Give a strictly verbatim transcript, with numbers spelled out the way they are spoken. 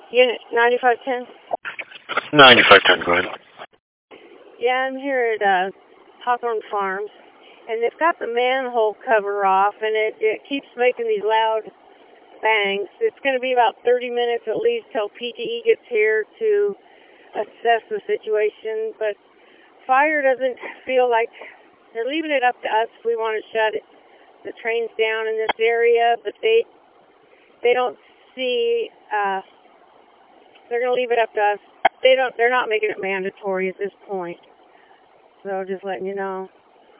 Unit ninety-five ten. ninety-five ten, go ahead. Yeah, I'm here at uh, Hawthorne Farms, and they've got the manhole cover off, and it, it keeps making these loud bangs. It's going to be about thirty minutes at least till P T E gets here to assess the situation, but fire doesn't feel like they're leaving it up to us if we want to shut it, the trains down in this area, but they they don't see, uh, they're going to leave it up to us. They don't, they're not making it mandatory at this point. So just letting you know.